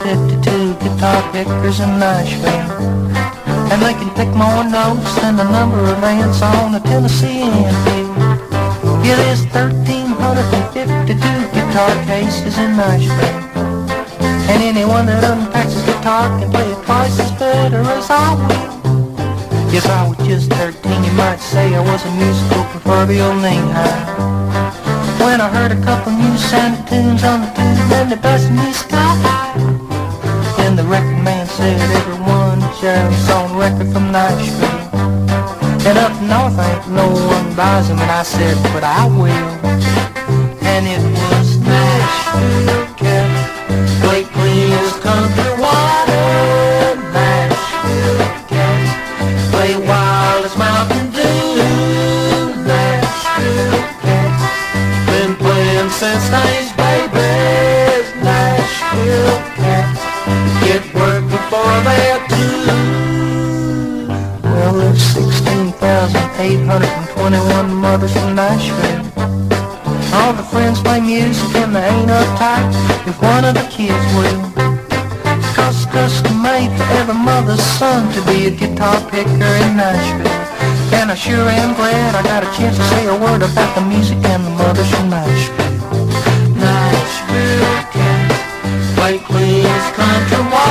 52 guitar pickers in Nashville. And they can pick more notes than the number of ants on a Tennessee anthill. Yeah, there's 1,352 guitar cases in Nashville. And anyone that unpacks his guitar can play it twice as better as I will. Yes, I was just 13, you might say I was a musical proverbial knee-high. When I heard a couple new sounding tunes on the tube and they busted me sky high. And the record man said everyone jams on record from Nashville. And up north ain't no one buys them, and I said, but I will. And it was Nashville cat, play clean as country water. Nashville cat, play wild as Mountain Dew. Nashville cat, been playing since these babies. Nashville cats get work before they're due. Well, there's 16,821 mothers from Nashville. All the friends play music and they ain't uptight if one of the kids will. 'Cause it's custom made for every mother's son to be a guitar picker in Nashville. And I sure am glad I got a chance to say a word about the music and the mothers from Nashville. Nashville cats play clean as country water.